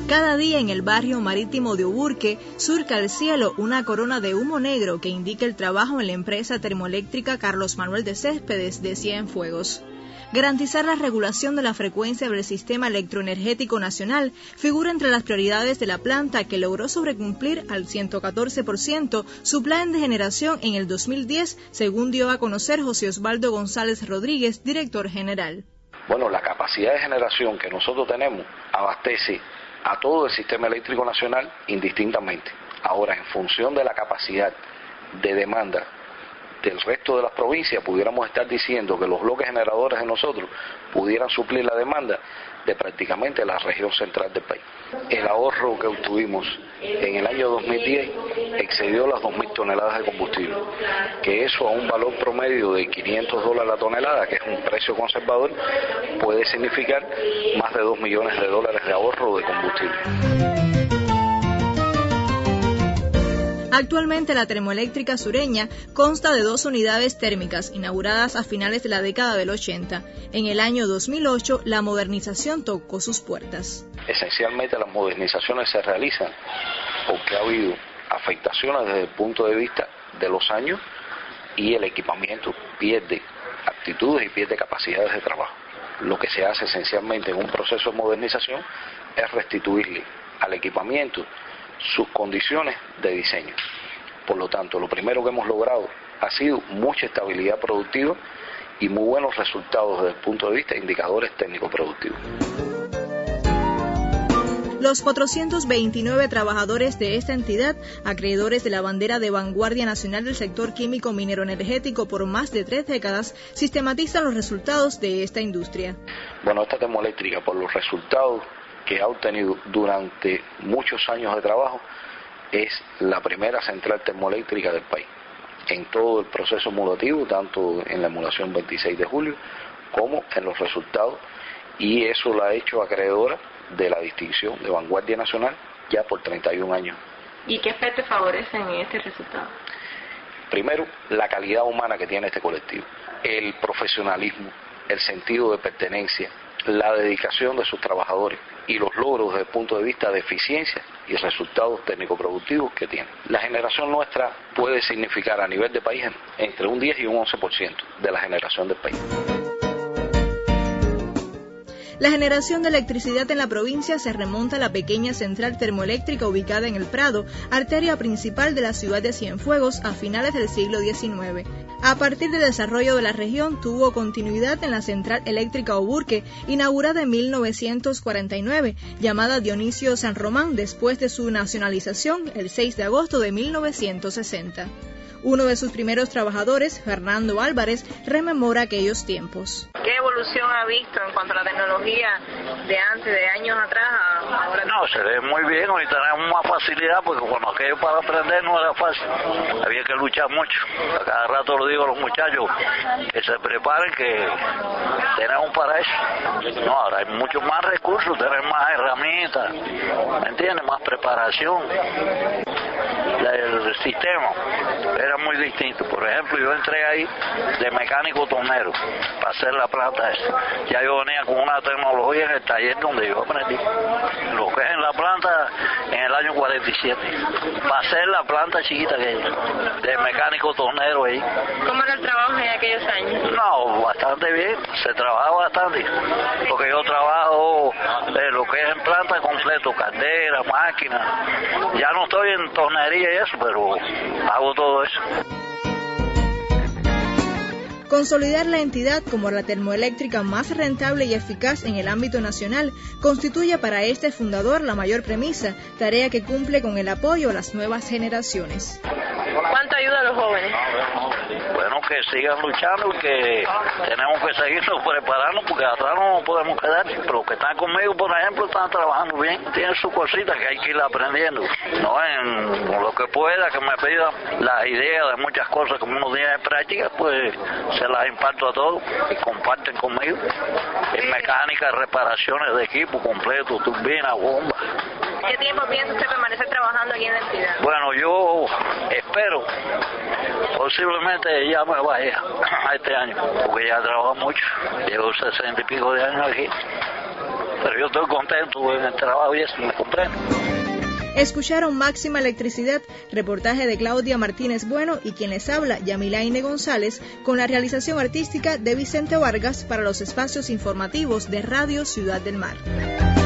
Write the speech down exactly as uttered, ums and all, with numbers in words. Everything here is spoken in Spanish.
Cada día en el barrio marítimo de Uburque surca el cielo una corona de humo negro que indica el trabajo en la empresa termoeléctrica Carlos Manuel de Céspedes de Cienfuegos. Garantizar la regulación de la frecuencia del sistema electroenergético nacional figura entre las prioridades de la planta, que logró sobrecumplir al ciento catorce por ciento su plan de generación en el dos mil diez, según dio a conocer José Osvaldo González Rodríguez, director general. Bueno, la capacidad de generación que nosotros tenemos abastece a todo el sistema eléctrico nacional indistintamente. Ahora, en función de la capacidad de demanda del resto de las provincias, pudiéramos estar diciendo que los bloques generadores de nosotros pudieran suplir la demanda de prácticamente la región central del país. El ahorro que obtuvimos en el año dos mil diez excedió las dos mil toneladas de combustible, que eso a un valor promedio de quinientos dólares la tonelada, que es un precio conservador, puede significar más de dos millones de dólares de ahorro de combustible. Actualmente la termoeléctrica sureña consta de dos unidades térmicas inauguradas a finales de la década del ochenta. En el año dos mil ocho la modernización tocó sus puertas. Esencialmente las modernizaciones se realizan porque ha habido afectaciones desde el punto de vista de los años y el equipamiento pierde aptitudes y pierde capacidades de trabajo. Lo que se hace esencialmente en un proceso de modernización es restituirle al equipamiento sus condiciones de diseño. Por lo tanto, lo primero que hemos logrado ha sido mucha estabilidad productiva y muy buenos resultados desde el punto de vista de indicadores técnico-productivos. Los cuatrocientos veintinueve trabajadores de esta entidad, acreedores de la bandera de vanguardia nacional del sector químico minero energético por más de tres décadas, sistematizan los resultados de esta industria. Bueno, esta termoeléctrica, por los resultados que ha obtenido durante muchos años de trabajo, es la primera central termoeléctrica del país en todo el proceso emulativo, tanto en la emulación veintiséis de julio como en los resultados, y eso la ha hecho acreedora de la distinción de vanguardia nacional ya por treinta y un años. ¿Y qué aspectos favorecen en este resultado? Primero, la calidad humana que tiene este colectivo, el profesionalismo, el sentido de pertenencia, la dedicación de sus trabajadores y los logros desde el punto de vista de eficiencia y resultados técnico-productivos que tiene. La generación nuestra puede significar a nivel de país entre un diez y un once por ciento de la generación del país. La generación de electricidad en la provincia se remonta a la pequeña central termoeléctrica ubicada en el Prado, arteria principal de la ciudad de Cienfuegos, a finales del siglo diecinueve. A partir del desarrollo de la región, tuvo continuidad en la central eléctrica Uburque, inaugurada en mil novecientos cuarenta y nueve, llamada Dionisio San Román, después de su nacionalización el seis de agosto de mil novecientos sesenta. Uno de sus primeros trabajadores, Fernando Álvarez, rememora aquellos tiempos. ¿Qué evolución ha visto en cuanto a la tecnología de antes, de años atrás a ahora? No, se ve muy bien, hoy tenemos más facilidad porque cuando aquello para aprender no era fácil, había que luchar mucho. A cada rato le digo a los muchachos que se preparen, que tenemos para eso. No, ahora hay muchos más recursos, tenemos más herramientas, ¿me entiendes? Más preparación. El sistema era muy distinto. Por ejemplo, yo entré ahí de mecánico tornero para hacer la planta esa. Ya yo venía con una tecnología en el taller donde yo aprendí lo que es en la planta en el año cuarenta y siete, para hacer la planta chiquita que de mecánico tornero ahí. ¿Cómo era el trabajo en aquellos años? No, bastante bien, se trabaja bastante, porque yo trabajo eh, lo que es en planta completo, caldera, máquina. Ya no estoy en tornería y eso, pero hago todo eso. Consolidar la entidad como la termoeléctrica más rentable y eficaz en el ámbito nacional constituye para este fundador la mayor premisa, tarea que cumple con el apoyo a las nuevas generaciones. ¿Cuánto ayuda a los jóvenes? Bueno, que sigan luchando y que tenemos que seguirnos preparando porque atrás no nos podemos quedar. Pero los que están conmigo, por ejemplo, están trabajando bien, tienen sus cositas que hay que ir aprendiendo. No, en lo que pueda, que me pidan las ideas de muchas cosas como uno tiene en práctica, pues se las imparto a todos y comparten conmigo. En mecánica, reparaciones de equipo completo, turbinas, bombas. ¿Qué tiempo piensa usted permanecer trabajando aquí en la entidad? Bueno, yo espero, posiblemente ya me vaya a este año, porque ya he trabajado mucho, llevo sesenta y pico de años aquí. pero yo estoy contento en el trabajo y eso, me comprendo. Escucharon Máxima Electricidad, reportaje de Claudia Martínez Bueno y quien les habla, Yamilaine González, con la realización artística de Vicente Vargas para los espacios informativos de Radio Ciudad del Mar.